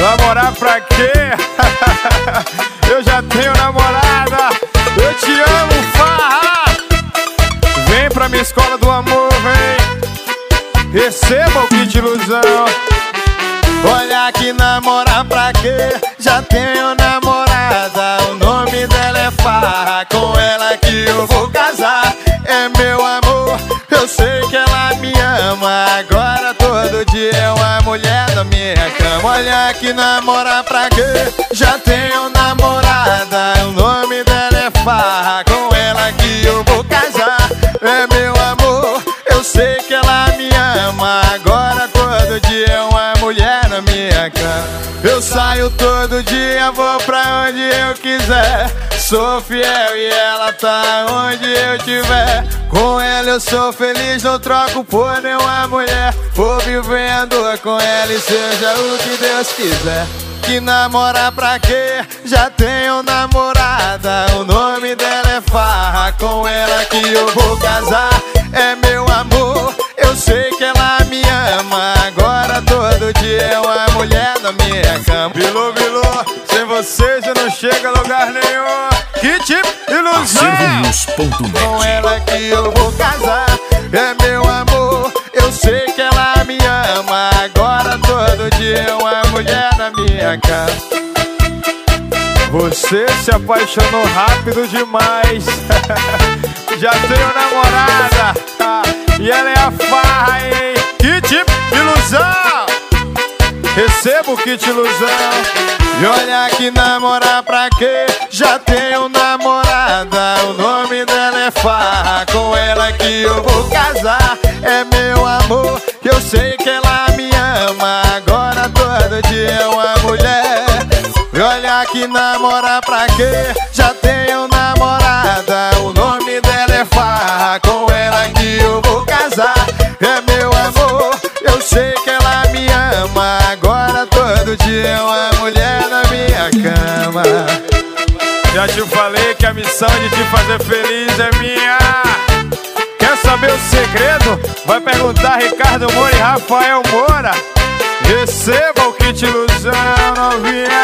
Namorar pra quê? Eu já tenho namorada. Eu te amo, farra. Vem pra minha escola do amor, vem. Receba o kit ilusão. Olha que namorar pra quê? Já tenho namorada. O nome dela é Farra. Com ela que eu vou casar. É meu amor, eu sei que ela me ama. Agora todo dia é uma mulher da minha cama. Olha que namorar pra quê? Já tenho namorada. O nome dela é Farra. Com ela que eu vou casar. É meu amor, eu sei que ela me ama. Agora todo dia é uma mulher na minha cama. Eu saio todo dia, vou pra onde eu quiser. Sou fiel e ela tá onde eu tiver. Com ela eu sou feliz, não troco por nenhuma mulher. Vou vivendo com ela e seja o que Deus quiser. Que namorar pra quê? Já tenho namorada. O nome dela é Farra. Com ela que eu vou casar. É meu amor, eu sei que ela me ama. Agora todo dia é uma mulher na minha cama. Bilu, Bilu, sem você já não chega a lugar nenhum. Kit ilusão. Com ela que eu vou casar. É meu amor, eu sei que ela me ama. Agora todo dia é uma mulher na minha cama. Você se apaixonou rápido demais. Já tenho namorada. E ela é a Farra, hein? Kit ilusão. Receba o kit ilusão. E olha que namorar pra quê? Já tenho namorada. O nome dela é Farra. Com ela que eu vou casar. É meu amor, eu sei que ela me ama. Agora todo dia é uma mulher. E olha que namorar pra quê? Já tenho namorada. O nome dela é Farra. Com ela que eu vou casar. É meu amor, eu sei que ela me ama. Agora todo dia é uma mulher na minha cama. Já te falei que a missão de te fazer feliz é minha. Quer saber o segredo? Vai perguntar a Ricardo Moura e Rafael Moura. Receba o kit ilusão, novinha.